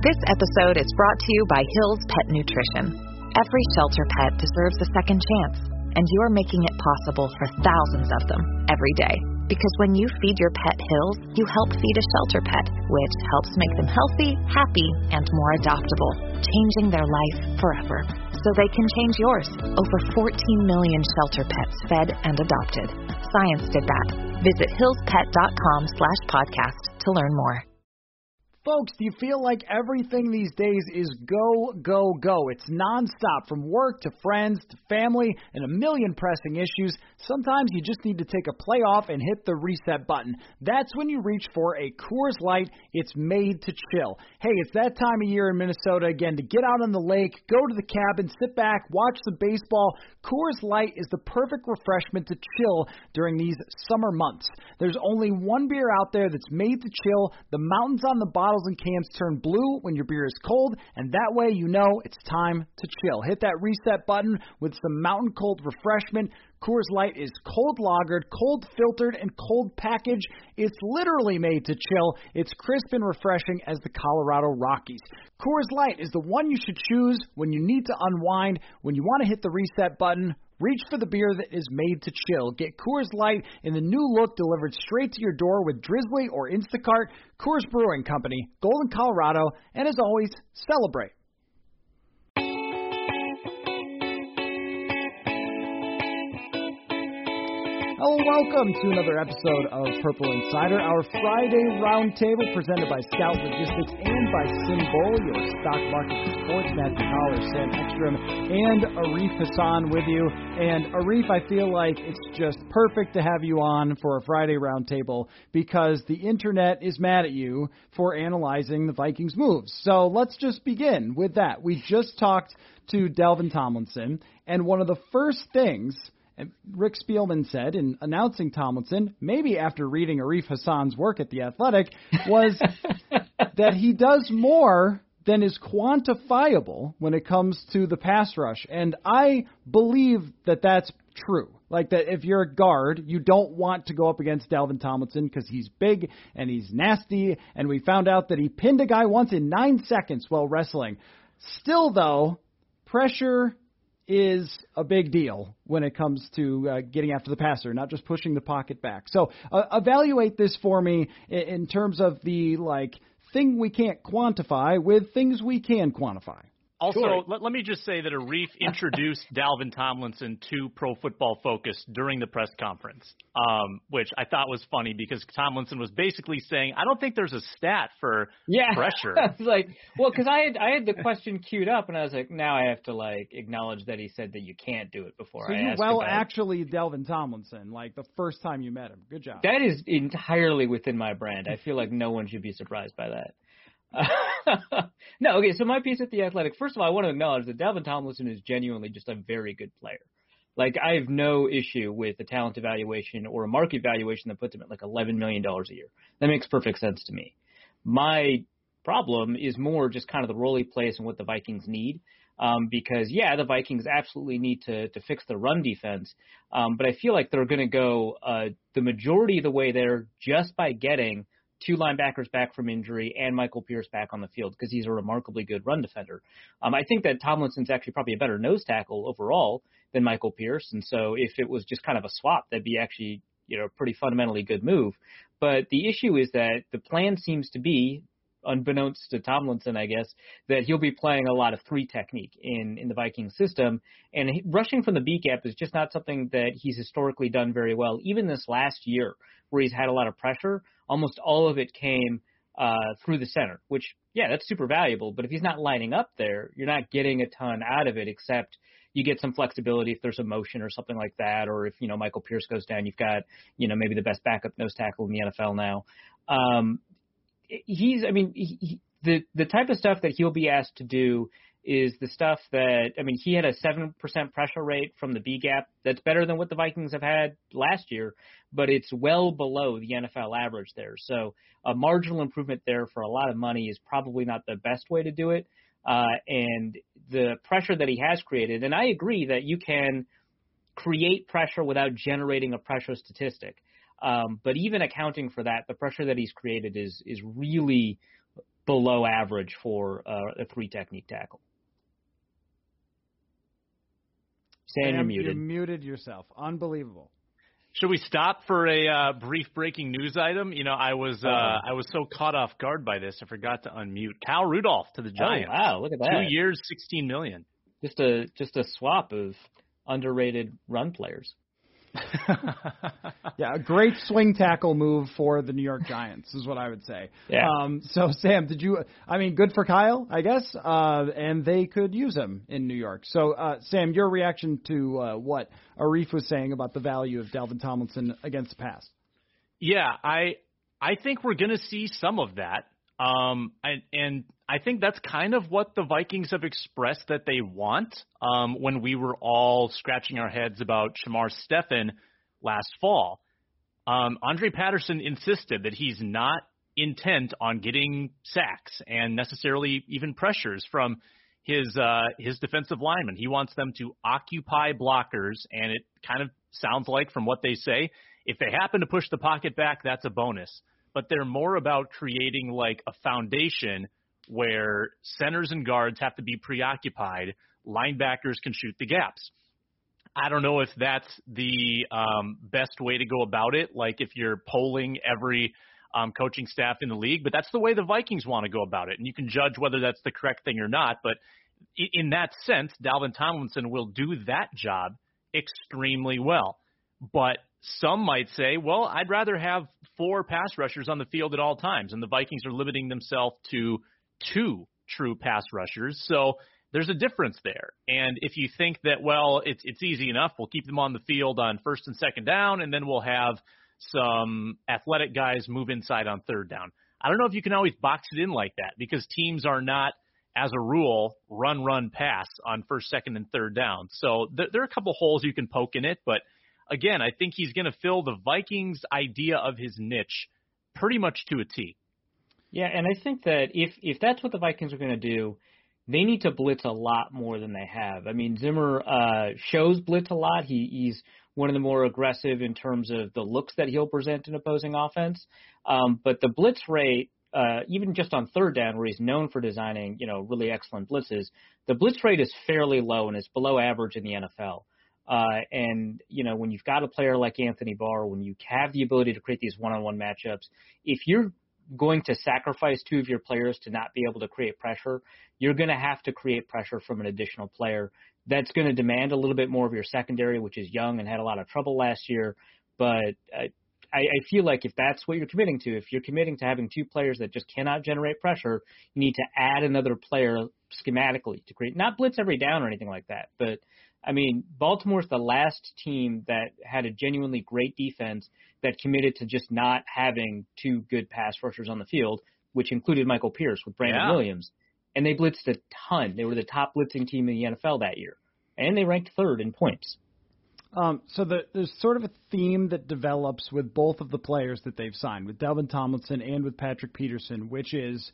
This episode is brought to you by Hill's Pet Nutrition. Every shelter pet deserves a second chance, and you're making it possible for thousands of them every day. Because when you feed your pet Hill's, you help feed a shelter pet, which helps make them healthy, happy, and more adoptable, changing their life forever. So they can change yours. Over 14 million shelter pets fed and adopted. Science did that. Visit hillspet.com/podcast to learn more. Folks, do you feel like everything these days is go, go, go? It's nonstop, from work to friends to family and a million pressing issues. Sometimes you just need to take a play off and hit the reset button. That's when you reach for a Coors Light. It's made to chill. Hey, it's that time of year in Minnesota again to get out on the lake, go to the cabin, sit back, watch the baseball. Coors Light is the perfect refreshment to chill during these summer months. There's only one beer out there that's made to chill. The mountains on the bottle and cans turn blue when your beer is cold, and that way you know it's time to chill. Hit that reset button with some mountain cold refreshment. Coors Light is cold lagered, cold filtered, and cold packaged. It's literally made to chill. It's crisp and refreshing as the Colorado Rockies. Coors Light is the one you should choose when you need to unwind, when you want to hit the reset button. Reach for the beer that is made to chill. Get Coors Light in the new look delivered straight to your door with Drizzly or Instacart. Coors Brewing Company, Golden, Colorado, and as always, celebrate. Hello, welcome to another episode of Purple Insider, our Friday roundtable presented by Scout Logistics and by Symbol, your stock market sports. Matthew Collar, Sam Ekstrom, and Arif Hassan with you. And Arif, I feel like it's just perfect to have you on for a Friday roundtable because the internet is mad at you for analyzing the Vikings' moves. So let's just begin with that. We just talked to Dalvin Tomlinson, and one of the first things Rick Spielman said in announcing Tomlinson, maybe after reading Arif Hassan's work at The Athletic, was that he does more than is quantifiable when it comes to the pass rush. And I believe that that's true. Like that if you're a guard, you don't want to go up against Dalvin Tomlinson because he's big and he's nasty. And we found out that he pinned a guy once in 9 seconds while wrestling. Still, though, pressure is a big deal when it comes to getting after the passer, not just pushing the pocket back. So evaluate this for me in terms of the thing we can't quantify with things we can quantify. Also, sure. let me just say that Arif introduced Dalvin Tomlinson to Pro Football Focus during the press conference, which I thought was funny because Tomlinson was basically saying, I don't think there's a stat for pressure. I was like, well, because I had the question queued up, and I was like, now I have to, acknowledge that he said that you can't do it before so I asked actually Dalvin Tomlinson, the first time you met him. Good job. That is entirely within my brand. I feel like no one should be surprised by that. No, okay, so my piece at The Athletic, first of all, I want to acknowledge that Dalvin Tomlinson is genuinely just a very good player. I have no issue with a talent evaluation or a market valuation that puts him at $11 million a year. That makes perfect sense to me. My problem is more just kind of the role he plays and what the Vikings need. Because, the Vikings absolutely need to fix the run defense. But I feel like they're going to go the majority of the way there just by getting 2 linebackers back from injury and Michael Pierce back on the field because he's a remarkably good run defender. I think that Tomlinson's actually probably a better nose tackle overall than Michael Pierce. And so if it was just kind of a swap, that'd be actually, a pretty fundamentally good move. But the issue is that the plan seems to be, unbeknownst to Tomlinson, I guess, that he'll be playing a lot of 3 technique in the Vikings system. And rushing from the B gap is just not something that he's historically done very well. Even this last year where he's had a lot of pressure, almost all of it came through the center, which, that's super valuable. But if he's not lining up there, you're not getting a ton out of it, except you get some flexibility if there's a motion or something like that. Or if, Michael Pierce goes down, you've got, maybe the best backup nose tackle in the NFL now. The type of stuff that he'll be asked to do is the stuff that, he had a 7% pressure rate from the B gap. That's better than what the Vikings have had last year, but it's well below the NFL average there. So a marginal improvement there for a lot of money is probably not the best way to do it. And the pressure that he has created, and I agree that you can create pressure without generating a pressure statistic. But even accounting for that, the pressure that he's created is really below average for a 3-technique tackle. Sam, you're muted. You muted yourself. Unbelievable. Should we stop for a brief breaking news item? I was so caught off guard by this, I forgot to unmute. Kyle Rudolph to the Giants. Oh, wow, look at that. 2 years, $16 million. Just a swap of underrated run players. Yeah, a great swing tackle move for the New York Giants is what I would say. Yeah. So, Sam, good for Kyle, I guess, and they could use him in New York. So, Sam, your reaction to what Arif was saying about the value of Dalvin Tomlinson against the pass? Yeah, I think we're going to see some of that. And I think that's kind of what the Vikings have expressed that they want when we were all scratching our heads about Shamar Stephen last fall. Andre Patterson insisted that he's not intent on getting sacks and necessarily even pressures from his defensive linemen. He wants them to occupy blockers, and it kind of sounds like from what they say, if they happen to push the pocket back, that's a bonus. But they're more about creating like a foundation where centers and guards have to be preoccupied. Linebackers can shoot the gaps. I don't know if that's the best way to go about it, like if you're polling every coaching staff in the league, but that's the way the Vikings want to go about it. And you can judge whether that's the correct thing or not. But in that sense, Dalvin Tomlinson will do that job extremely well. But some might say, well, I'd rather have 4 pass rushers on the field at all times, and the Vikings are limiting themselves to 2 true pass rushers. So there's a difference there. And if you think that, well, it's easy enough, we'll keep them on the field on 1st and 2nd down, and then we'll have some athletic guys move inside on 3rd down. I don't know if you can always box it in like that, because teams are not, as a rule, run, pass on 1st, 2nd, and 3rd down. So there are a couple holes you can poke in it, but again, I think he's going to fill the Vikings' idea of his niche pretty much to a T. Yeah, and I think that if that's what the Vikings are going to do, they need to blitz a lot more than they have. I mean, Zimmer shows blitz a lot. He's one of the more aggressive in terms of the looks that he'll present in opposing offense. But the blitz rate, even just on 3rd down, where he's known for designing, really excellent blitzes, the blitz rate is fairly low and it's below average in the NFL. And when you've got a player like Anthony Barr, when you have the ability to create these one-on-one matchups, if you're going to sacrifice 2 of your players to not be able to create pressure, you're going to have to create pressure from an additional player. That's going to demand a little bit more of your secondary, which is young and had a lot of trouble last year. But I feel like if that's what you're committing to, if you're committing to having 2 players that just cannot generate pressure, you need to add another player schematically to create, not blitz every down or anything like that, but I mean, Baltimore's the last team that had a genuinely great defense that committed to just not having 2 good pass rushers on the field, which included Michael Pierce with Brandon Williams. And they blitzed a ton. They were the top blitzing team in the NFL that year. And they ranked 3rd in points. So there's sort of a theme that develops with both of the players that they've signed, with Dalvin Tomlinson and with Patrick Peterson, which is,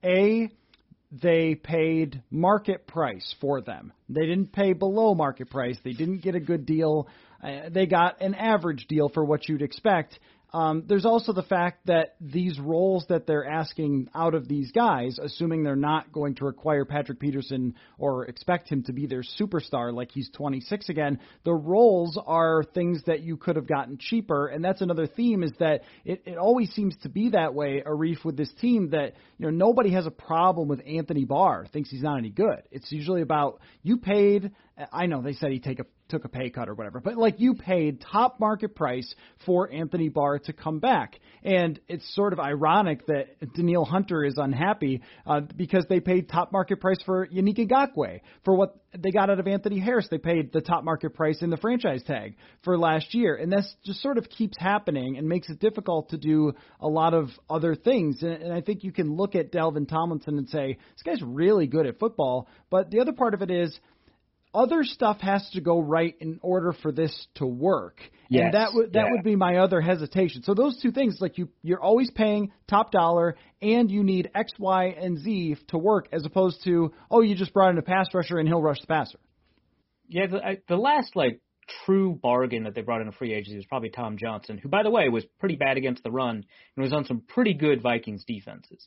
they paid market price for them. They didn't pay below market price. They didn't get a good deal. They got an average deal for what you'd expect. There's also the fact that these roles that they're asking out of these guys, assuming they're not going to require Patrick Peterson or expect him to be their superstar like he's 26 again, the roles are things that you could have gotten cheaper. And that's another theme, is that it always seems to be that way, Arif, with this team, that nobody has a problem with Anthony Barr, thinks he's not any good. It's usually about, you paid, I know they said he took a pay cut or whatever, but like, you paid top market price for Anthony Barr to come back. And it's sort of ironic that Danielle Hunter is unhappy because they paid top market price for Yannick Ngakoue. For what they got out of Anthony Harris, they paid the top market price in the franchise tag for last year. And this just sort of keeps happening and makes it difficult to do a lot of other things. And I think you can look at Dalvin Tomlinson and say, this guy's really good at football. But the other part of it is, other stuff has to go right in order for this to work. Yes. And that would be my other hesitation. So those 2 things, like you're always paying top dollar and you need X, Y, and Z to work, as opposed to, you just brought in a pass rusher and he'll rush the passer. Yeah, the last true bargain that they brought in a free agency was probably Tom Johnson, who, by the way, was pretty bad against the run and was on some pretty good Vikings defenses.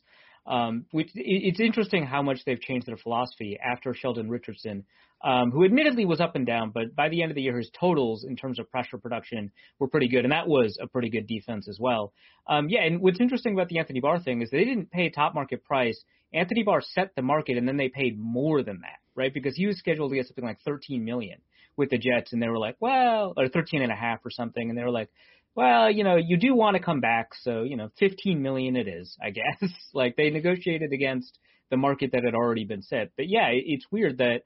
Which it's interesting how much they've changed their philosophy after Sheldon Richardson, who admittedly was up and down, but by the end of the year, his totals in terms of pressure production were pretty good, and that was a pretty good defense as well. And what's interesting about the Anthony Barr thing is they didn't pay top market price. Anthony Barr set the market, and then they paid more than that, right? Because he was scheduled to get something like $13 million with the Jets, and they were like, well, or 13.5 or something, and they were like, well, you do want to come back, so, $15 million it is, I guess. Like, they negotiated against the market that had already been set. But, yeah, it's weird that,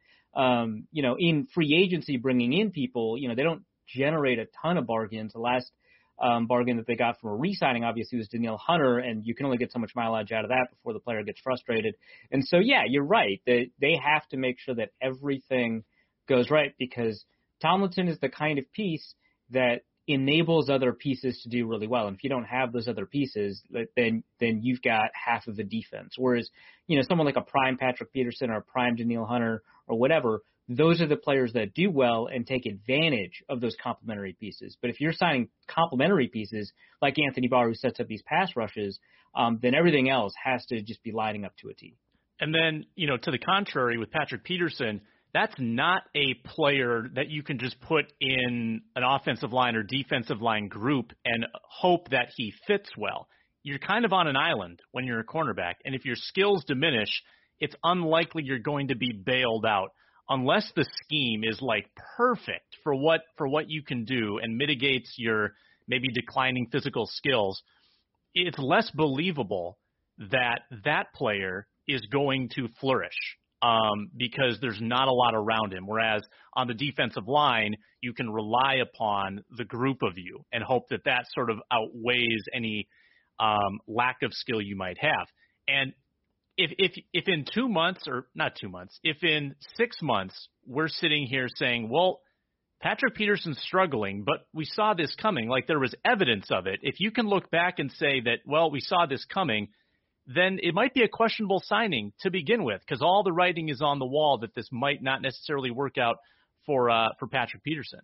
in free agency bringing in people, they don't generate a ton of bargains. The last bargain that they got from a re-signing, obviously, was Danielle Hunter, and you can only get so much mileage out of that before the player gets frustrated. And so, yeah, you're right. They have to make sure that everything goes right, because Tomlinson is the kind of piece that enables other pieces to do really well. And if you don't have those other pieces, then you've got half of the defense. Whereas, someone like a prime Patrick Peterson or a prime Danielle Hunter or whatever, those are the players that do well and take advantage of those complementary pieces. But if you're signing complementary pieces like Anthony Barr, who sets up these pass rushes, then everything else has to just be lining up to a T. And then, to the contrary, with Patrick Peterson, that's not a player that you can just put in an offensive line or defensive line group and hope that he fits well. You're kind of on an island when you're a cornerback, and if your skills diminish, it's unlikely you're going to be bailed out unless the scheme is like perfect for what you can do and mitigates your maybe declining physical skills. It's less believable that player is going to flourish. Because there's not a lot around him. Whereas on the defensive line, you can rely upon the group of you and hope that sort of outweighs any lack of skill you might have. And if in 2 months, or not 2 months, if in 6 months we're sitting here saying, well, Patrick Peterson's struggling, but we saw this coming, like there was evidence of it. If you can look back and say that, well, we saw this coming, then it might be a questionable signing to begin with, because all the writing is on the wall that this might not necessarily work out for Patrick Peterson.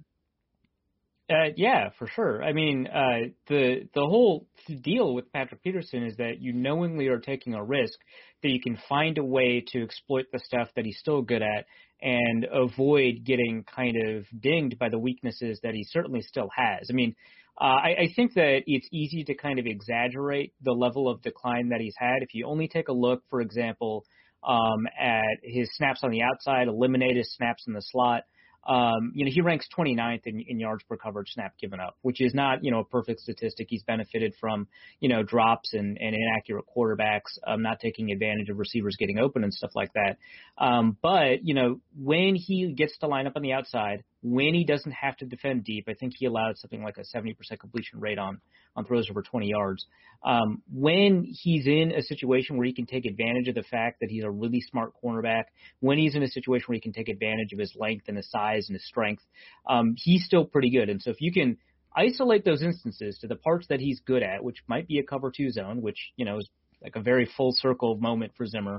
Yeah, for sure. I mean, the whole deal with Patrick Peterson is that you knowingly are taking a risk that you can find a way to exploit the stuff that he's still good at and avoid getting kind of dinged by the weaknesses that he certainly still has. I mean, I think that it's easy to kind of exaggerate the level of decline that he's had. If you only take a look, for example, at his snaps on the outside, eliminate his snaps in the slot, he ranks 29th in yards per coverage snap given up, which is not, a perfect statistic. He's benefited from, drops and inaccurate quarterbacks, not taking advantage of receivers getting open and stuff like that. But when he gets to line up on the outside, when he doesn't have to defend deep, I think he allowed something like a 70% completion rate on throws over 20 yards. When he's in a situation where he can take advantage of the fact that he's a really smart cornerback, when he's in a situation where he can take advantage of his length and his size and his strength, he's still pretty good. And so if you can isolate those instances to the parts that he's good at, which might be a cover 2 zone, which, is like a very full circle moment for Zimmer,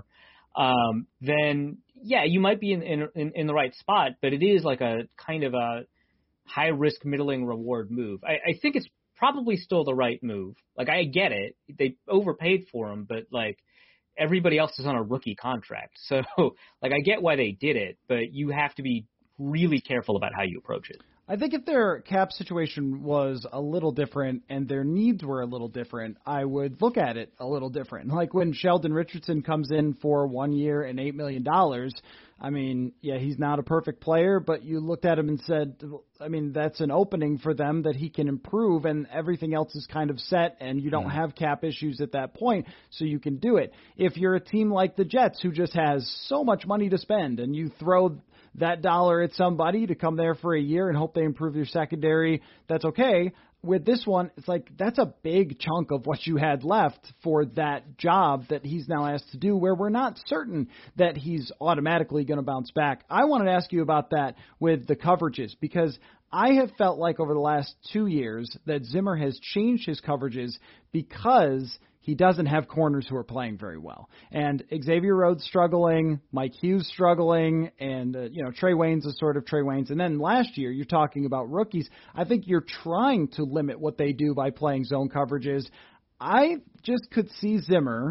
then yeah, you might be in the right spot, but it is like a kind of a high risk, middling reward move. I think it's probably still the right move. Like, I get it. They overpaid for him, but like everybody else is on a rookie contract. So like, I get why they did it, but you have to be really careful about how you approach it. I think if their cap situation was a little different and their needs were a little different, I would look at it a little different. Like when Sheldon Richardson comes in for 1 year and $8 million, I mean, yeah, he's not a perfect player, but you looked at him and said, I mean, that's an opening for them that he can improve, and everything else is kind of set, and you don't have cap issues at that point, so you can do it. If you're a team like the Jets who just has so much money to spend and you throw that dollar at somebody to come there for a year and hope they improve your secondary, that's okay. With this one, it's like that's a big chunk of what you had left for that job that he's now asked to do, where we're not certain that he's automatically going to bounce back. I wanted to ask you about that with the coverages, because I have felt like over the last 2 years that Zimmer has changed his coverages because he doesn't have corners who are playing very well. And Xavier Rhodes struggling, Mike Hughes struggling, and, Trey Waynes is sort of Trey Waynes. And then last year, you're talking about rookies. I think you're trying to limit what they do by playing zone coverages. I just could see Zimmer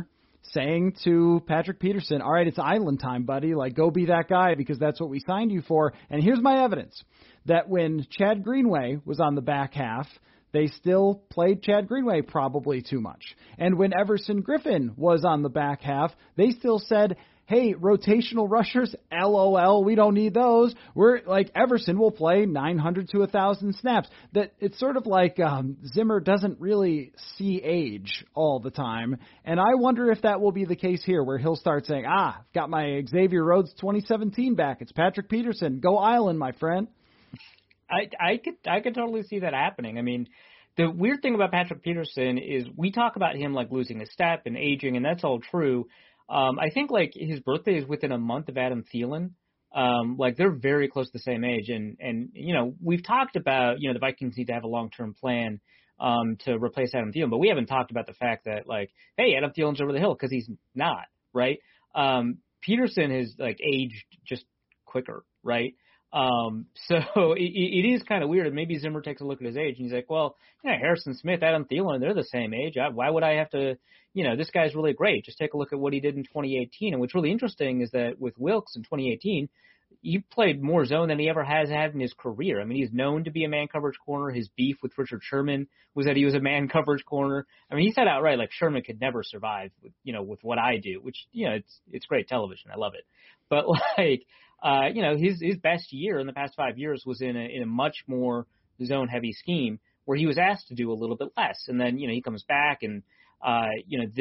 saying to Patrick Peterson, all right, it's island time, buddy. Like, go be that guy because that's what we signed you for. And here's my evidence that when Chad Greenway was on the back half, they still played Chad Greenway probably too much. And when Everson Griffin was on the back half, they still said, hey, rotational rushers, LOL, we don't need those. We're like, Everson will play 900 to 1,000 snaps. That it's sort of like Zimmer doesn't really see age all the time. And I wonder if that will be the case here, where he'll start saying, got my Xavier Rhodes 2017 back. It's Patrick Peterson. Go Island, my friend. I could totally see that happening. I mean, the weird thing about Patrick Peterson is we talk about him like losing a step and aging, and that's all true. I think like his birthday is within a month of Adam Thielen. Like they're very close to the same age, and you know, we've talked about, you know, the Vikings need to have a long-term plan to replace Adam Thielen, but we haven't talked about the fact that like, hey, Adam Thielen's over the hill, because he's not, right? Peterson has like aged just quicker, right? So it is kind of weird. Maybe Zimmer takes a look at his age and he's like, well, you know, Harrison Smith, Adam Thielen, they're the same age. Why would I have to, you know, this guy's really great. Just take a look at what he did in 2018. And what's really interesting is that with Wilkes in 2018, he played more zone than he ever has had in his career. I mean, he's known to be a man coverage corner. His beef with Richard Sherman was that he was a man coverage corner. I mean, he said outright, like, Sherman could never survive with, you know, with what I do, which, you know, it's great television. I love it. But like, you know, his best year in the past 5 years was in a much more zone heavy scheme where he was asked to do a little bit less. And then, you know, he comes back and, you know,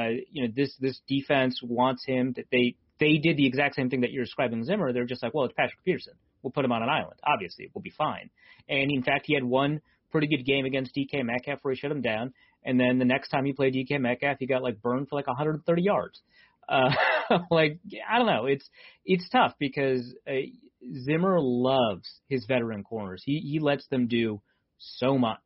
this defense wants him that they did the exact same thing that you're describing Zimmer. They're just like, well, it's Patrick Peterson. We'll put him on an island. Obviously, we'll be fine. And in fact, he had one pretty good game against DK Metcalf where he shut him down. And then the next time he played DK Metcalf, he got like burned for like 130 yards. Like, I don't know. It's tough because Zimmer loves his veteran corners. He lets them do so much.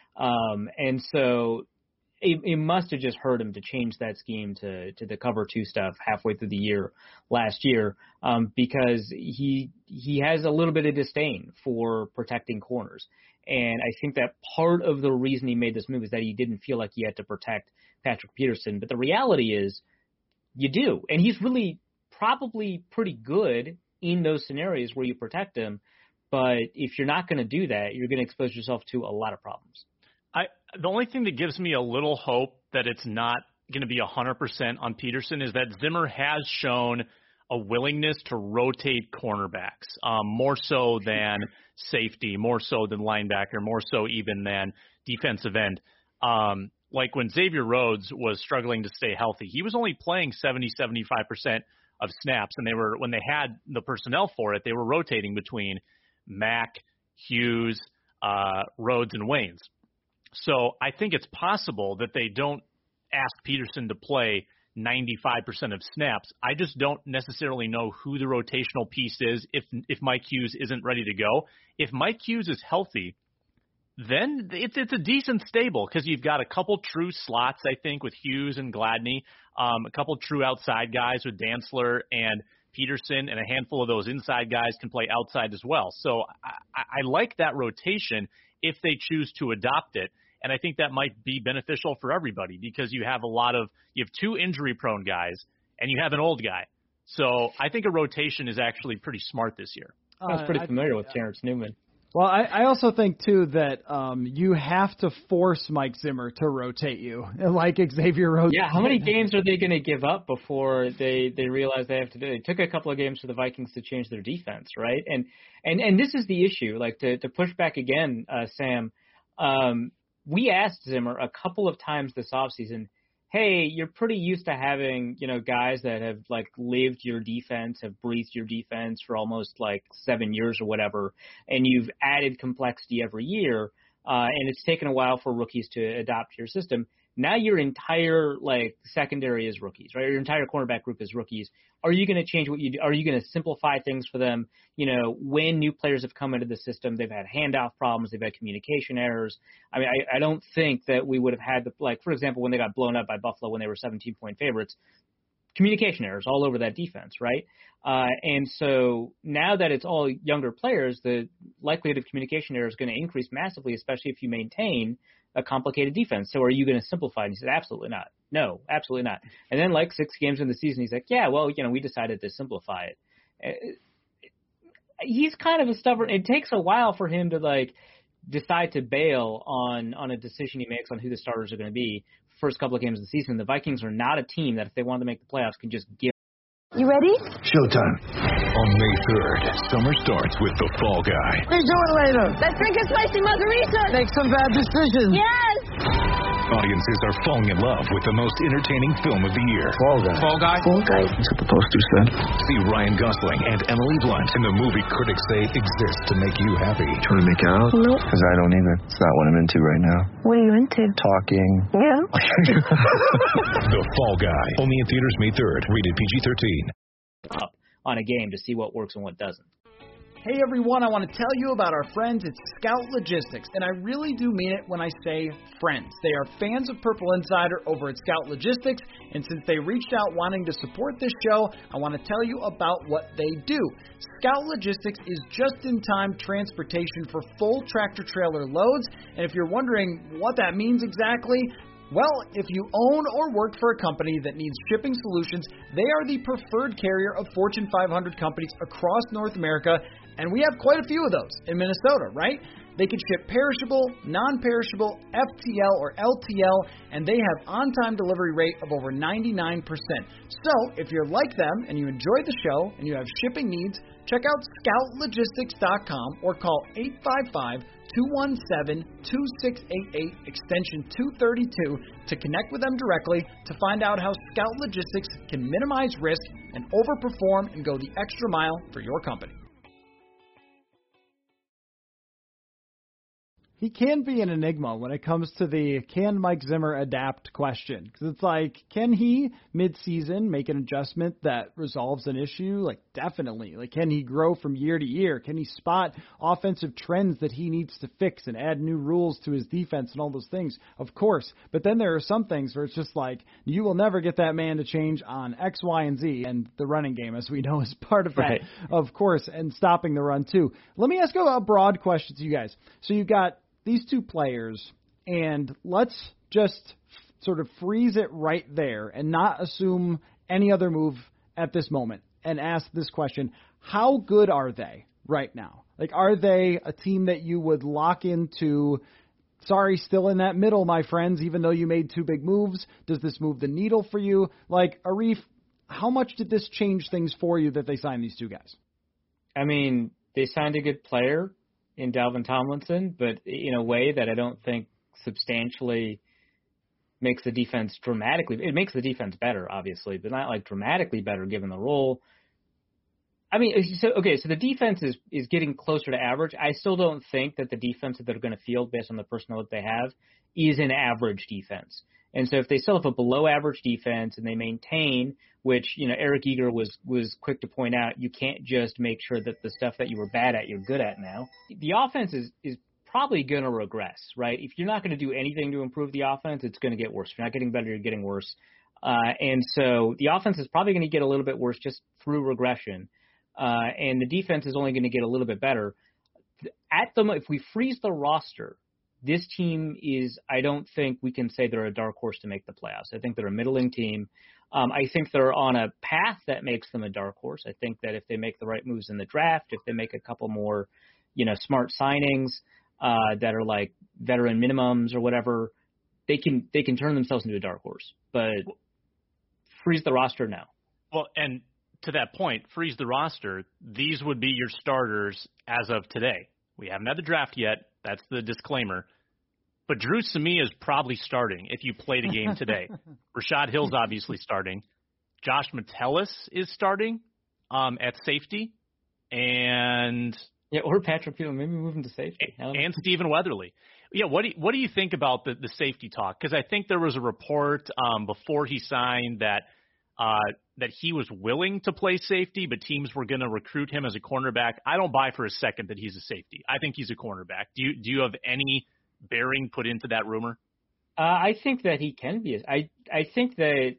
And so it must have just hurt him to change that scheme to the cover two stuff halfway through the year last year, because he has a little bit of disdain for protecting corners. And I think that part of the reason he made this move is that he didn't feel like he had to protect Patrick Peterson. But the reality is you do. And he's really probably pretty good in those scenarios where you protect him. But if you're not going to do that, you're going to expose yourself to a lot of problems. The only thing that gives me a little hope that it's not going to be 100% on Peterson is that Zimmer has shown a willingness to rotate cornerbacks, more so than safety, more so than linebacker, more so even than defensive end. Like when Xavier Rhodes was struggling to stay healthy, he was only playing 70-75% of snaps, and when they had the personnel for it, they were rotating between Mack, Hughes, Rhodes, and Waynes. So I think it's possible that they don't ask Peterson to play 95% of snaps. I just don't necessarily know who the rotational piece is if Mike Hughes isn't ready to go. If Mike Hughes is healthy, then it's a decent stable because you've got a couple true slots, I think, with Hughes and Gladney, a couple true outside guys with Dantzler and Peterson, and a handful of those inside guys can play outside as well. So I like that rotation if they choose to adopt it. And I think that might be beneficial for everybody because you have two injury-prone guys and you have an old guy. So I think a rotation is actually pretty smart this year. I was pretty familiar with Terrence Newman. Well, I also think, too, that you have to force Mike Zimmer to rotate you, like Xavier Rhodes. Yeah, how many games are they going to give up before they realize they have to do it? It took a couple of games for the Vikings to change their defense, right? And this is the issue. Like, to push back again, Sam, we asked Zimmer a couple of times this offseason, hey, you're pretty used to having, you know, guys that have, like, lived your defense, have breathed your defense for almost, like, 7 years or whatever, and you've added complexity every year, and it's taken a while for rookies to adopt your system. Now your entire, like, secondary is rookies, right? Your entire cornerback group is rookies. Are you going to change what you do? Are you going to simplify things for them? You know, when new players have come into the system, they've had handoff problems, they've had communication errors. I mean, I don't think that we would have had, like, for example, when they got blown up by Buffalo when they were 17-point favorites, communication errors all over that defense, right? And so now that it's all younger players, the likelihood of communication errors is going to increase massively, especially if you maintain a complicated defense. So are you going to simplify? And he said, absolutely not. No, absolutely not. And then like 6 games in the season, he's like, yeah, well, we decided to simplify it. He's kind of a stubborn. It takes a while for him to like decide to bail on a decision he makes on who the starters are going to be. First couple of games of the season, the Vikings are not a team that if they want to make the playoffs can just give. You ready? Showtime. On May 3rd, summer starts with The Fall Guy. What are you doing later? Let's drink a spicy margarita. Make some bad decisions. Yes! Audiences are falling in love with the most entertaining film of the year. Fall Guy. Fall Guy? Fall Guy. That's what the poster said. See Ryan Gosling and Emily Blunt in the movie critics say exists to make you happy. Trying to make it out? Nope. Because I don't either. It's not what I'm into right now. What are you into? Talking. Yeah. The Fall Guy. Only in theaters May 3rd. Rated PG-13. Up on a game to see what works and what doesn't. Hey everyone, I want to tell you about our friends at Scout Logistics, and I really do mean it when I say friends. They are fans of Purple Insider over at Scout Logistics, and since they reached out wanting to support this show, I want to tell you about what they do. Scout Logistics is just-in-time transportation for full tractor-trailer loads, and if you're wondering what that means exactly, well, if you own or work for a company that needs shipping solutions, they are the preferred carrier of Fortune 500 companies across North America, and we have quite a few of those in Minnesota, right? They can ship perishable, non-perishable, FTL, or LTL, and they have on-time delivery rate of over 99%. So, if you're like them and you enjoy the show and you have shipping needs, check out scoutlogistics.com or call 855-217-2688, extension 232, to connect with them directly to find out how Scout Logistics can minimize risk and overperform and go the extra mile for your company. He can be an enigma when it comes to the can Mike Zimmer adapt question. Because it's like, can he, mid-season, make an adjustment that resolves an issue? Like, definitely. Like, can he grow from year to year? Can he spot offensive trends that he needs to fix and add new rules to his defense and all those things? Of course. But then there are some things where it's just like, you will never get that man to change on X, Y, and Z. And the running game, as we know, is part of that, right, of course, and stopping the run, too. Let me ask a broad question to you guys. So you've got these two players, and let's just sort of freeze it right there and not assume any other move at this moment and ask this question: how good are they right now? Like, are they a team that you would lock into, sorry, still in that middle, my friends, even though you made 2 big moves? Does this move the needle for you? Like, Arif, how much did this change things for you that they signed these two guys? I mean, they signed a good player in Dalvin Tomlinson, but in a way that I don't think substantially makes the defense dramatically. It makes the defense better, obviously, but not like dramatically better given the role. I mean, so the defense is getting closer to average. I still don't think that the defense that they're going to field based on the personnel that they have is an average defense. And so if they still have a below average defense and they maintain, which, Eric Eager was quick to point out, you can't just make sure that the stuff that you were bad at, you're good at now. The offense is probably going to regress, right? If you're not going to do anything to improve the offense, it's going to get worse. If you're not getting better, you're getting worse. And so the offense is probably going to get a little bit worse just through regression. And the defense is only going to get a little bit better. If we freeze the roster, this team I don't think we can say they're a dark horse to make the playoffs. I think they're a middling team. I think they're on a path that makes them a dark horse. I think that if they make the right moves in the draft, if they make a couple more, smart signings that are like veteran minimums or whatever, they can turn themselves into a dark horse. But freeze the roster now. Well, and to that point, freeze the roster. These would be your starters as of today. We haven't had the draft yet. That's the disclaimer. But Drew Samia is probably starting if you played a game today. Rashad Hill's obviously starting. Josh Metellus is starting at safety. And or Patrick Peterson, maybe move him to safety. And Stephen Weatherly. Yeah, what do you think about the safety talk? Because I think there was a report before he signed that he was willing to play safety, but teams were going to recruit him as a cornerback. I don't buy for a second that he's a safety. I think he's a cornerback. Do you have any bearing put into that rumor? I think that he can be. I think the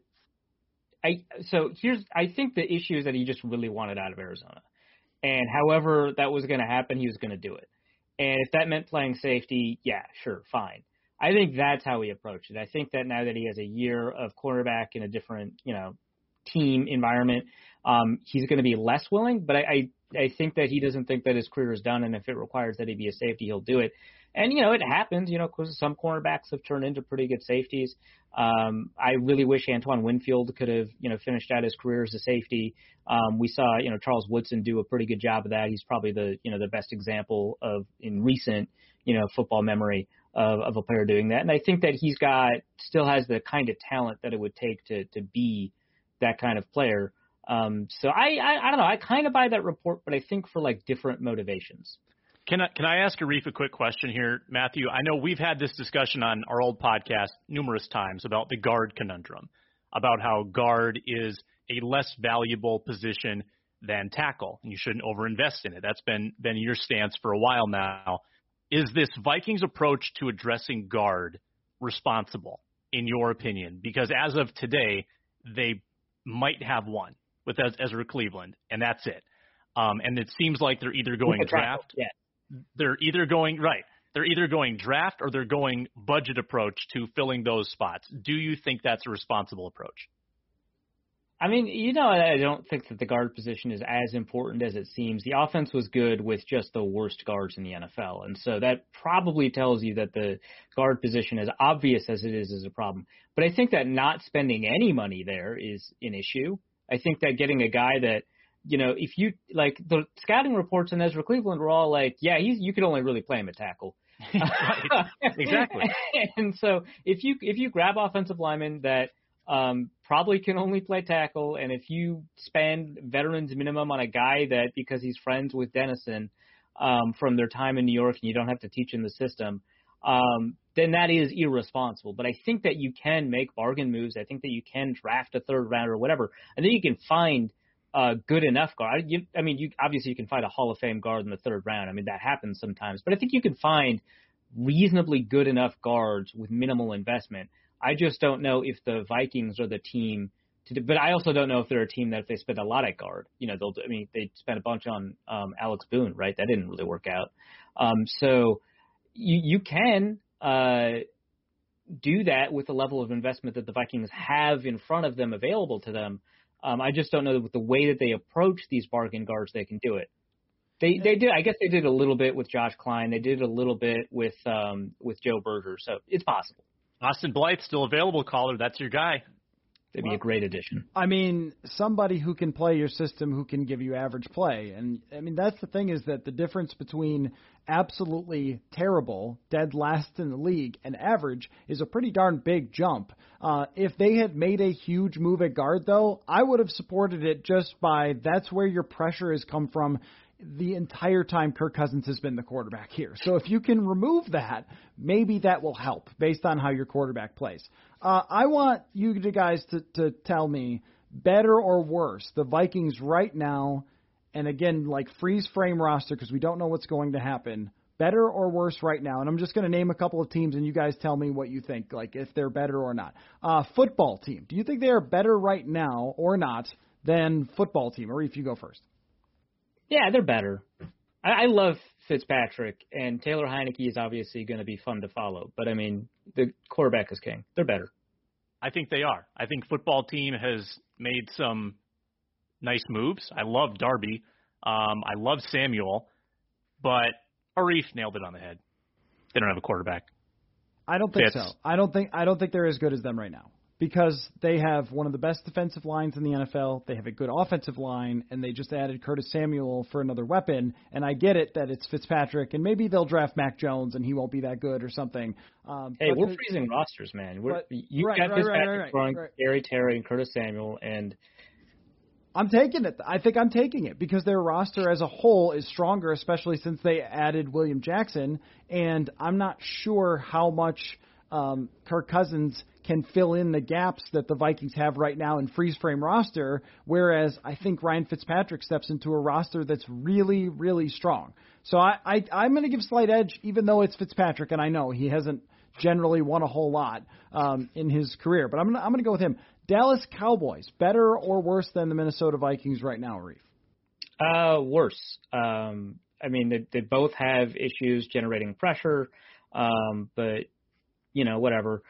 issue is that he just really wanted out of Arizona. And however that was going to happen, he was going to do it. And if that meant playing safety, yeah, sure, fine. I think that's how he approached it. I think that now that he has a year of quarterback in a different, team environment, he's going to be less willing. But I think that he doesn't think that his career is done, and if it requires that he be a safety, he'll do it. And, it happens, because some cornerbacks have turned into pretty good safeties. I really wish Antoine Winfield could have, finished out his career as a safety. We saw, Charles Woodson do a pretty good job of that. He's probably the best example in recent, football memory of a player doing that. And I think that still has the kind of talent that it would take to be that kind of player. So I don't know. I kind of buy that report, but I think for different motivations. Can I ask Arif a quick question here, Matthew? I know we've had this discussion on our old podcast numerous times about the guard conundrum, about how guard is a less valuable position than tackle, and you shouldn't overinvest in it. That's been your stance for a while now. Is this Vikings approach to addressing guard responsible, in your opinion? Because as of today, they might have one with Ezra Cleveland, and that's it. And it seems like they're either going draft. Yeah. They're either going draft or they're going budget approach to filling those spots. Do you think that's a responsible approach? I mean, I don't think that the guard position is as important as it seems. The offense was good with just the worst guards in the NFL. And so that probably tells you that the guard position, as obvious as it is a problem. But I think that not spending any money there is an issue. I think that getting a guy that, if you the scouting reports on Ezra Cleveland were all you could only really play him at tackle. Right. Exactly. And so if you grab offensive linemen that probably can only play tackle, and if you spend veterans minimum on a guy that because he's friends with Dennison from their time in New York and you don't have to teach him the system, then that is irresponsible. But I think that you can make bargain moves. I think that you can draft a third rounder or whatever. I think you can find good enough guard. Obviously you can find a Hall of Fame guard in the third round. I mean, that happens sometimes. But I think you can find reasonably good enough guards with minimal investment. I just don't know if the Vikings are the team to do, but I also don't know if they're a team that if they spend a lot at guard, they spent a bunch on Alex Boone, right? That didn't really work out. So you can do that with the level of investment that the Vikings have in front of them available to them. I just don't know that with the way that they approach these bargain guards, they can do it. They did. I guess they did a little bit with Josh Klein. They did a little bit with Joe Berger. So it's possible. Austin Blythe still available, caller. That's your guy. It'd be a great addition. I mean, somebody who can play your system, who can give you average play. And, I mean, that's the thing is that the difference between absolutely terrible, dead last in the league, and average is a pretty darn big jump. If they had made a huge move at guard, though, I would have supported it just by that's where your pressure has come from the entire time Kirk Cousins has been the quarterback here. So if you can remove that, maybe that will help based on how your quarterback plays. I want you guys to tell me better or worse, the Vikings right now, and again, freeze frame roster because we don't know what's going to happen, better or worse right now. And I'm just going to name a couple of teams and you guys tell me what you think, if they're better or not. Football team. Do you think they are better right now or not than football team? Or if you go first. Yeah, they're better. I love Fitzpatrick, and Taylor Heineke is obviously going to be fun to follow. But, I mean, the quarterback is king. They're better. I think they are. I think football team has made some nice moves. I love Darby. I love Samuel. But Arif nailed it on the head. They don't have a quarterback. I don't think so. I don't think they're as good as them right now. Because they have one of the best defensive lines in the NFL, they have a good offensive line, and they just added Curtis Samuel for another weapon. And I get it that it's Fitzpatrick, and maybe they'll draft Mac Jones, and he won't be that good or something. Hey, we're freezing rosters, man. You've got Fitzpatrick throwing Gary Terry and Curtis Samuel, and I'm taking it. I think I'm taking it because their roster as a whole is stronger, especially since they added William Jackson. And I'm not sure how much Kirk Cousins can fill in the gaps that the Vikings have right now in freeze frame roster, whereas I think Ryan Fitzpatrick steps into a roster that's really, really strong. So I'm going to give slight edge, even though it's Fitzpatrick, and I know he hasn't generally won a whole lot in his career, but I'm going to go with him. Dallas Cowboys, better or worse than the Minnesota Vikings right now, Arif? Worse. I mean, they both have issues generating pressure, but whatever.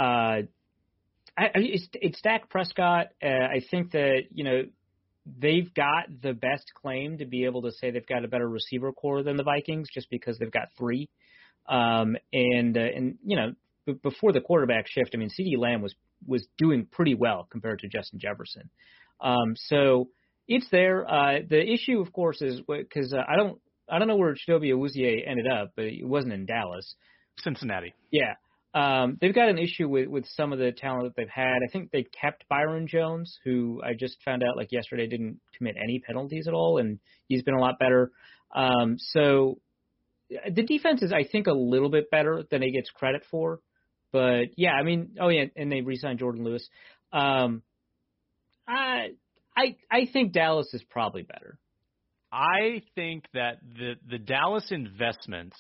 It's Dak Prescott. I think that, they've got the best claim to be able to say they've got a better receiver core than the Vikings just because they've got 3. Before the quarterback shift, I mean, CeeDee Lamb was doing pretty well compared to Justin Jefferson. So it's there. The issue, of course, is because I don't know where Chidobe Awuzie ended up, but it wasn't in Dallas. Cincinnati. Yeah. They've got an issue with some of the talent that they've had. I think they kept Byron Jones, who I just found out yesterday didn't commit any penalties at all, and he's been a lot better. So the defense is, I think, a little bit better than it gets credit for. But, yeah, I mean, and they re-signed Jordan Lewis. I think Dallas is probably better. I think that the Dallas investments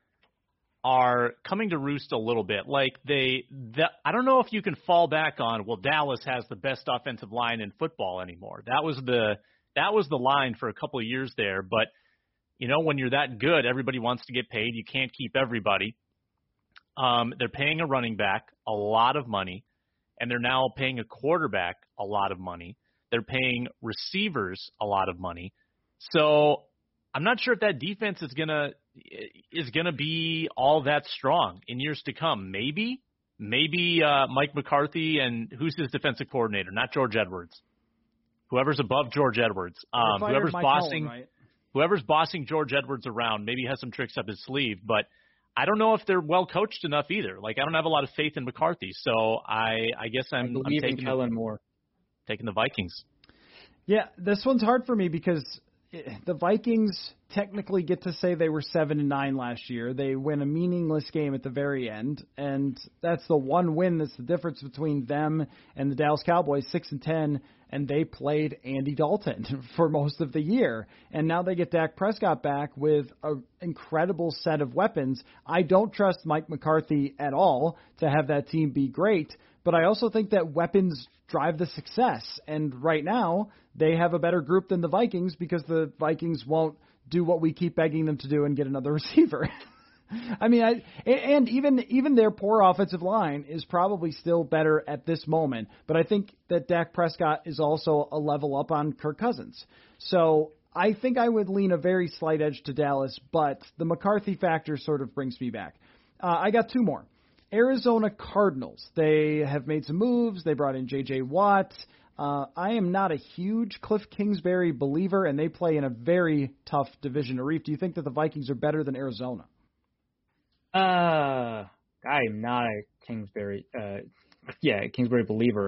are coming to roost a little bit. Like I don't know if you can fall back on, well, Dallas has the best offensive line in football anymore. That was the line for a couple of years there. But, when you're that good, everybody wants to get paid. You can't keep everybody. They're paying a running back a lot of money, and they're now paying a quarterback a lot of money. They're paying receivers a lot of money. So I'm not sure if that defense is gonna be all that strong in years to come. Maybe Mike McCarthy and who's his defensive coordinator? Not George Edwards. Whoever's above George Edwards. Whoever's bossing George Edwards around maybe has some tricks up his sleeve, but I don't know if they're well coached enough either. Like, I don't have a lot of faith in McCarthy, so I guess I'm taking Kellen Moore. Taking the Vikings. Yeah, this one's hard for me because the Vikings technically get to say they were 7-9 last year. They win a meaningless game at the very end, and that's the one win that's the difference between them and the Dallas Cowboys, 6-10, and they played Andy Dalton for most of the year. And now they get Dak Prescott back with an incredible set of weapons. I don't trust Mike McCarthy at all to have that team be great, but I also think that weapons drive the success. And right now, they have a better group than the Vikings because the Vikings won't do what we keep begging them to do and get another receiver. I mean, even their poor offensive line is probably still better at this moment. But I think that Dak Prescott is also a level up on Kirk Cousins. So I think I would lean a very slight edge to Dallas, but the McCarthy factor sort of brings me back. I got 2 more. Arizona Cardinals. They have made some moves. They brought in J.J. Watt. I am not a huge Cliff Kingsbury believer, and they play in a very tough division. Arif, do you think that the Vikings are better than Arizona? I am not a Kingsbury believer.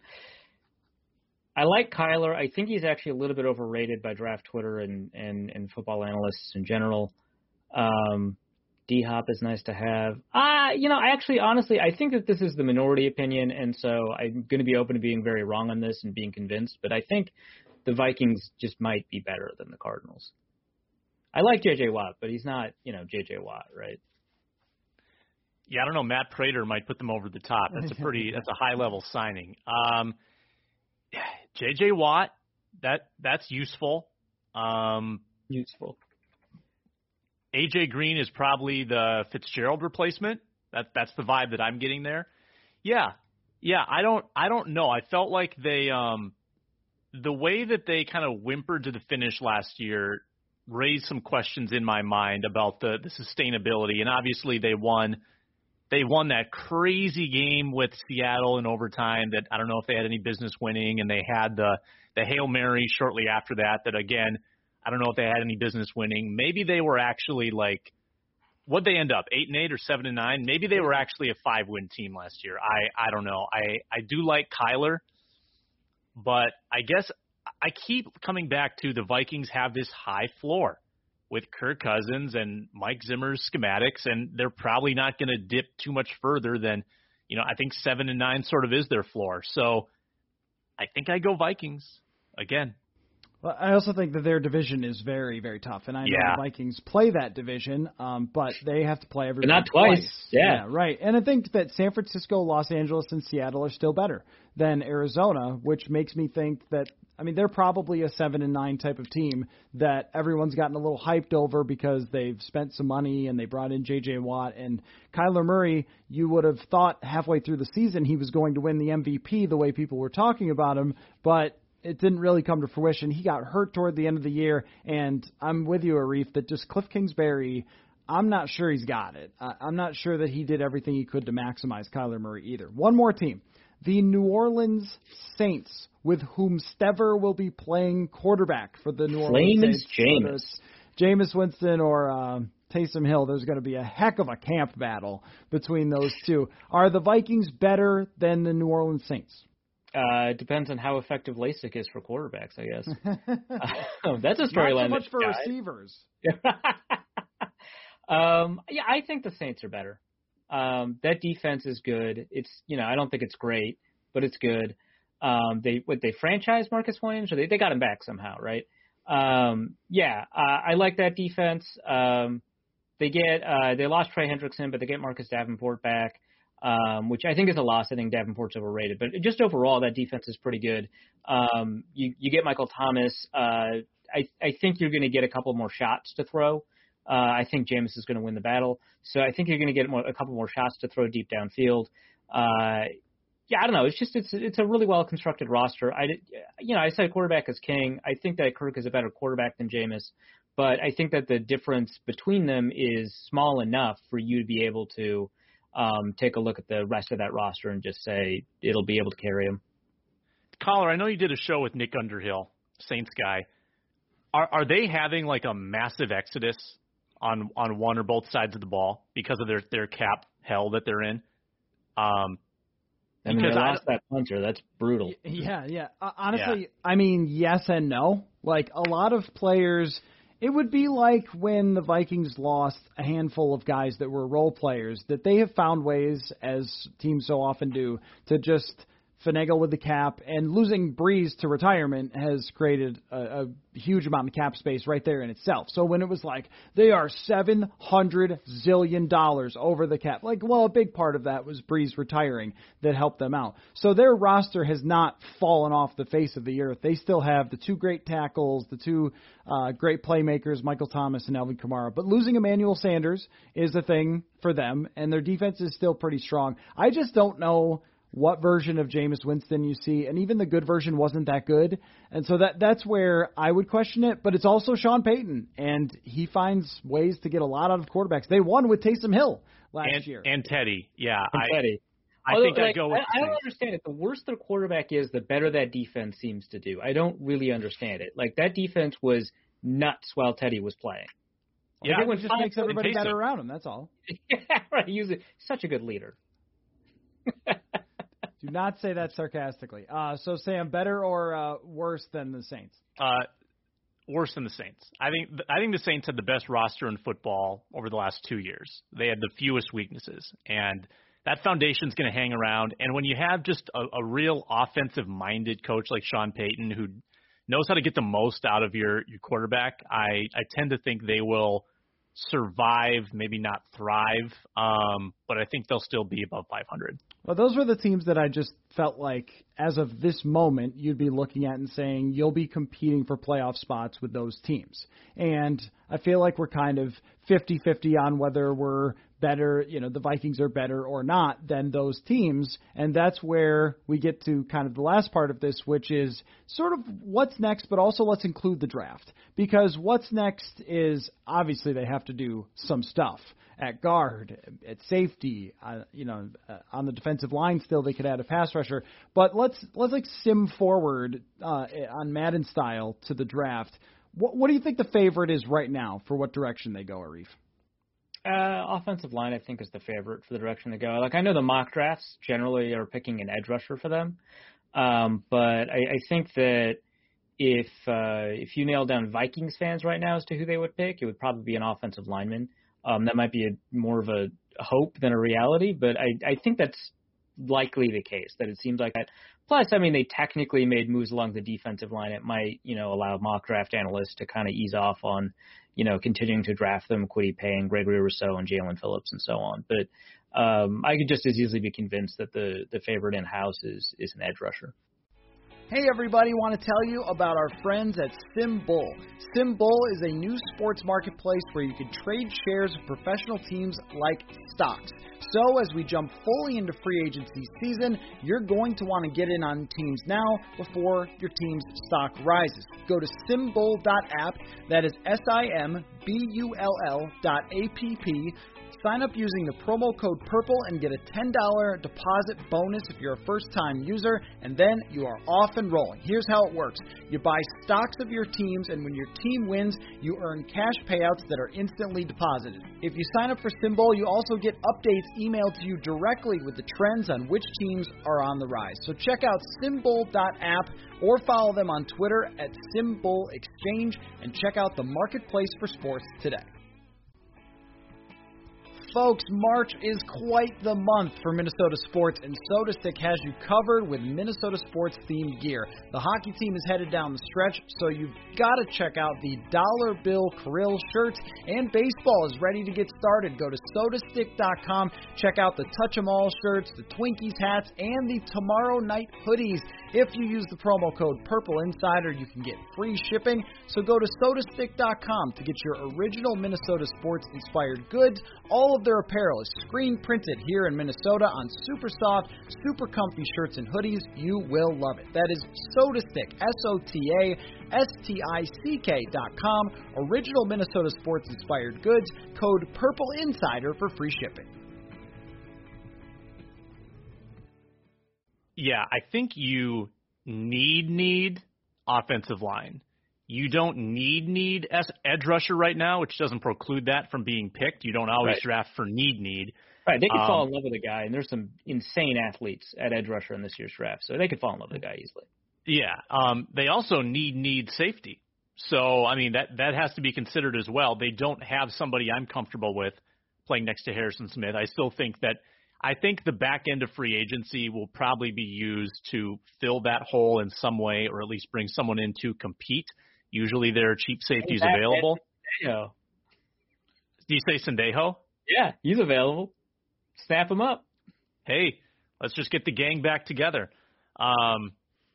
I like Kyler. I think he's actually a little bit overrated by draft Twitter and football analysts in general. D-Hop is nice to have. Honestly, I think that this is the minority opinion, and so I'm going to be open to being very wrong on this and being convinced, but I think the Vikings just might be better than the Cardinals. I like J.J. Watt, but he's not, J.J. Watt, right? Yeah, I don't know. Matt Prater might put them over the top. That's a high-level signing. J.J. Watt, that's useful. Useful. A.J. Green is probably the Fitzgerald replacement. That's the vibe that I'm getting there. Yeah. I don't know. I felt like they, the way that they kind of whimpered to the finish last year raised some questions in my mind about the sustainability. And obviously they won that crazy game with Seattle in overtime that I don't know if they had any business winning, and they had the Hail Mary shortly after that again, I don't know if they had any business winning. Maybe they were actually what'd they end up, 8-8 or 7-9? Maybe they were actually a 5-win team last year. I don't know. I do like Kyler, but I guess I keep coming back to the Vikings have this high floor with Kirk Cousins and Mike Zimmer's schematics, and they're probably not going to dip too much further than, I think 7-9 sort of is their floor. So I think I go Vikings again. Well, I also think that their division is very, very tough, and I know the Vikings play that division, but they have to play everybody not twice. Yeah, right. And I think that San Francisco, Los Angeles, and Seattle are still better than Arizona, which makes me think that I mean, they're probably a 7-9 type of team that everyone's gotten a little hyped over because they've spent some money and they brought in J.J. Watt. And Kyler Murray, you would have thought halfway through the season he was going to win the MVP the way people were talking about him, but it didn't really come to fruition. He got hurt toward the end of the year, and I'm with you, Arif, that just Cliff Kingsbury, I'm not sure he's got it. I'm not sure that he did everything he could to maximize Kyler Murray either. One more team. The New Orleans Saints, with whom Stever will be playing quarterback for the New Orleans Saints. Jameis Winston or Taysom Hill. There's going to be a heck of a camp battle between those two. Are the Vikings better than the New Orleans Saints? It depends on how effective LASIK is for quarterbacks, I guess. That's a storyline. Not so much for receivers. Yeah, I think the Saints are better. That defense is good. It's, I don't think it's great, but it's good. They franchised Marcus Williams, or they got him back somehow, right? I like that defense. They lost Trey Hendrickson, but they get Marcus Davenport back, which I think is a loss. I think Davenport's overrated, but just overall, that defense is pretty good. You get Michael Thomas. I think you're going to get a couple more shots to throw. I think Jameis is going to win the battle. So I think you're going to get a couple more shots to throw deep downfield. I don't know. It's a really well constructed roster. I said quarterback is king. I think that Kirk is a better quarterback than Jameis, but I think that the difference between them is small enough for you to be able to take a look at the rest of that roster and just say it'll be able to carry him. Collar, I know you did a show with Nick Underhill, Saints guy. Are they having like a massive exodus on one or both sides of the ball because of their cap hell that they're in? They lost that punter. That's brutal. Yeah. Honestly, I mean, yes and no. Like, a lot of players, it would be like when the Vikings lost a handful of guys that were role players, that they have found ways, as teams so often do, to just finagle with the cap, and losing Breeze to retirement has created a huge amount of cap space right there in itself. So when it was like, they are $700 zillion over the cap, a big part of that was Breeze retiring that helped them out. So their roster has not fallen off the face of the earth. They still have the two great tackles, the two great playmakers, Michael Thomas and Alvin Kamara. But losing Emmanuel Sanders is a thing for them, and their defense is still pretty strong. I just don't know what version of Jameis Winston you see, and even the good version wasn't that good. And so that's where I would question it, but it's also Sean Payton, and he finds ways to get a lot out of quarterbacks. They won with Taysom Hill last year. And Teddy, yeah. Teddy. I think I'd go with I don't understand it. The worse their quarterback is, the better that defense seems to do. I don't really understand it. Like, that defense was nuts while Teddy was playing. Yeah, it just makes everybody better around him, that's all. Yeah, right. He's such a good leader. Do not say that sarcastically. So, Sam, better or worse than the Saints? Worse than the Saints. I think the Saints had the best roster in football over the last 2 years. They had the fewest weaknesses, and that foundation's going to hang around. And when you have just a real offensive-minded coach like Sean Payton, who knows how to get the most out of your quarterback, I tend to think they will survive, maybe not thrive, but I think they'll still be above 500. Well, those were the teams that I just felt like, as of this moment, you'd be looking at and saying you'll be competing for playoff spots with those teams. And I feel like we're kind of 50-50 on whether we're better, the Vikings are better or not than those teams. And that's where we get to kind of the last part of this, which is sort of what's next, but also let's include the draft. Because what's next is, obviously, they have to do some stuff at guard, at safety, on the defensive line still they could add a pass rusher. But let's sim forward on Madden style to the draft. What do you think the favorite is right now for what direction they go, Arif? Offensive line, I think, is the favorite for the direction they go. Like, I know the mock drafts generally are picking an edge rusher for them, but I think that if you nail down Vikings fans right now as to who they would pick, it would probably be an offensive lineman. That might be more of a hope than a reality, but I think that's likely the case, that it seems like that. Plus, I mean, they technically made moves along the defensive line. It might, allow mock draft analysts to kind of ease off on, continuing to draft them, Kwity Paye and Gregory Rousseau and Jalen Phillips and so on. But I could just as easily be convinced that the favorite in-house is an edge rusher. Hey everybody, want to tell you about our friends at SimBull. SimBull is a new sports marketplace where you can trade shares of professional teams like stocks. So as we jump fully into free agency season, you're going to want to get in on teams now before your team's stock rises. Go to simbull.app, that is SIMBULL.app. Sign up using the promo code PURPLE and get a $10 deposit bonus if you're a first-time user, and then you are off and rolling. Here's how it works. You buy stocks of your teams, and when your team wins, you earn cash payouts that are instantly deposited. If you sign up for SimBull, you also get updates emailed to you directly with the trends on which teams are on the rise. So check out simbull.app or follow them on Twitter at SimBullExchange and check out the marketplace for sports today. Folks, March is quite the month for Minnesota sports, and SodaStick has you covered with Minnesota sports themed gear. The hockey team is headed down the stretch, so you've got to check out the Dollar Bill Krill shirts, and baseball is ready to get started. Go to sodastick.com, check out the Touch 'em All shirts, the Twinkies hats, and the Tomorrow Night hoodies. If you use the promo code PURPLEINSIDER, you can get free shipping, so go to sodastick.com to get your original Minnesota sports-inspired goods. All of their apparel is screen printed here in Minnesota on super soft, super comfy shirts and hoodies. You will love it. That is SodaStick, SotaStick.com. Original Minnesota sports inspired goods. Code PURPLEINSIDER for free shipping. Yeah, I think you need offensive line. You don't need edge rusher right now, which doesn't preclude that from being picked. You don't always draft for need. Right, they could fall in love with a guy, and there's some insane athletes at edge rusher in this year's draft, so they could fall in love with a guy easily. Yeah, they also need safety. So, I mean, that has to be considered as well. They don't have somebody I'm comfortable with playing next to Harrison Smith. I think the back end of free agency will probably be used to fill that hole in some way, or at least bring someone in to compete. Usually there are cheap safeties available. Sendejo. Do you say Sendejo? Yeah, he's available. Snap him up. Hey, let's just get the gang back together. How's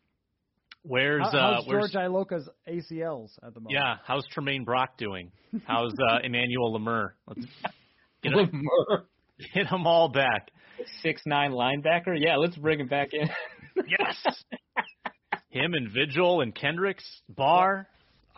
George Iloka's ACLs at the moment? Yeah, how's Tremaine Brock doing? How's Emmanuel Lemur? Let's get them all back. 6'9" linebacker? Yeah, let's bring him back in. Yes. Him and Vigil and Kendricks, Barr.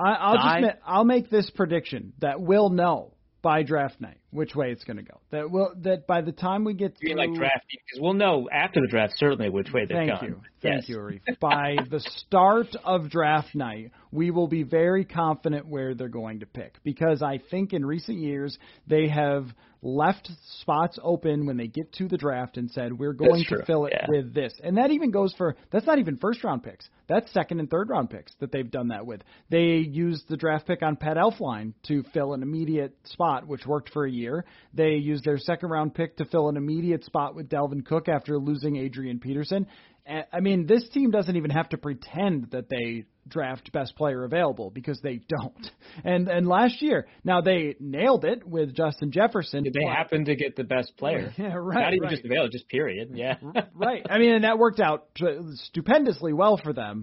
I'll make this prediction that we'll know by draft night which way it's going to go. That by the time we get through, like drafting, because we'll know after the draft certainly which way they've gone. Thank you, Arif. By the start of draft night, we will be very confident where they're going to pick, because I think in recent years they have left spots open when they get to the draft and said, we're going to fill it with this. And that even goes for, that's not even first-round picks. That's second- and third-round picks that they've done that with. They used the draft pick on Pat Elflein to fill an immediate spot, which worked for a year. They used their second-round pick to fill an immediate spot with Dalvin Cook after losing Adrian Peterson. I mean, this team doesn't even have to pretend that they draft best player available, because they don't. And last year, now they nailed it with Justin Jefferson. They happened to get the best player. Yeah, right. Not even just available, just period. Yeah. Right. I mean, and that worked out stupendously well for them.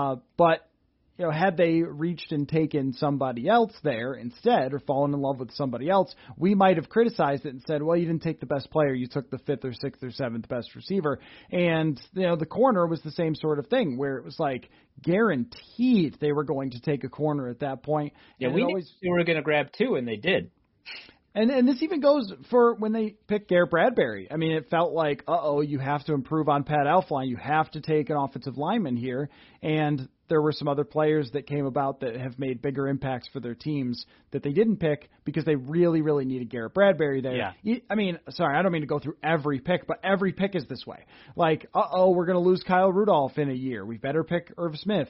But had they reached and taken somebody else there instead, or fallen in love with somebody else, we might have criticized it and said, well, you didn't take the best player. You took the 5th or 6th or 7th best receiver. And, the corner was the same sort of thing, where it was like guaranteed they were going to take a corner at that point. Yeah, we knew they were going to grab 2, and they did. And this even goes for when they picked Garrett Bradbury. I mean, it felt like, you have to improve on Pat Elflein. You have to take an offensive lineman here. And there were some other players that came about that have made bigger impacts for their teams that they didn't pick because they really, really needed Garrett Bradbury there. Yeah. I mean, sorry, I don't mean to go through every pick, but every pick is this way. Like, we're going to lose Kyle Rudolph in a year. We better pick Irv Smith.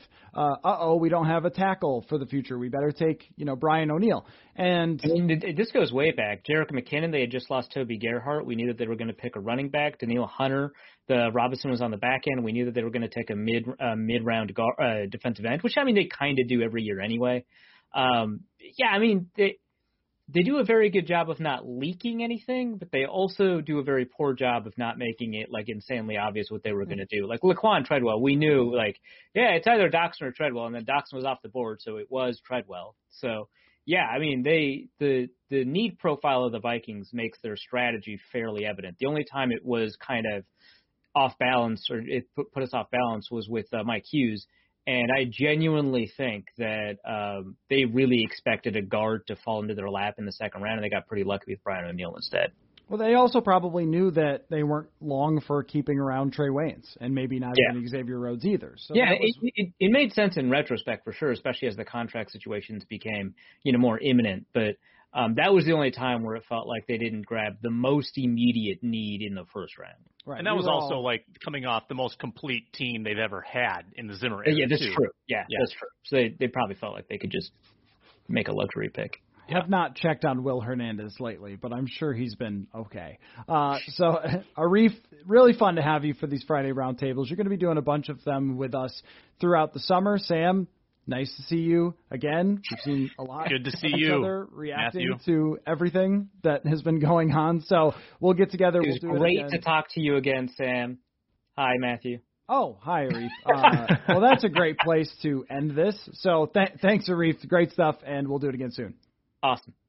We don't have a tackle for the future. We better take, Brian O'Neill. And I mean, this goes way back. Jerick McKinnon, they had just lost Toby Gerhart. We knew that they were going to pick a running back. Daniil Hunter, the Robinson was on the back end. We knew that they were going to take a mid-round defensive end, which, I mean, they kind of do every year anyway. they do a very good job of not leaking anything, but they also do a very poor job of not making it like insanely obvious what they were going to do. Like Laquan Treadwell, we knew it's either Doxson or Treadwell, and then Doxson was off the board, so it was Treadwell. So yeah, I mean the need profile of the Vikings makes their strategy fairly evident. The only time it was kind of off balance or it put us off balance was with Mike Hughes. And I genuinely think that they really expected a guard to fall into their lap in the second round, and they got pretty lucky with Brian O'Neill instead. Well, they also probably knew that they weren't long for keeping around Trey Waynes, and maybe not even Xavier Rhodes either. So yeah, it made sense in retrospect for sure, especially as the contract situations became more imminent. But that was the only time where it felt like they didn't grab the most immediate need in the first round. Right. And that was also coming off the most complete team they've ever had in the Zimmer era. Yeah, that's true. Yeah, that's true. So they probably felt like they could just make a luxury pick. Have not checked on Will Hernandez lately, but I'm sure he's been okay. So, Arif, really fun to have you for these Friday roundtables. You're going to be doing a bunch of them with us throughout the summer. Sam, nice to see you again. We've seen a lot. Good to see of each you, other reacting Matthew. to everything that has been going on. So we'll get together. It was great to talk to you again, Sam. Hi, Matthew. Oh, hi, Arif. Well, that's a great place to end this. So thanks, Arif. Great stuff, and we'll do it again soon. Awesome.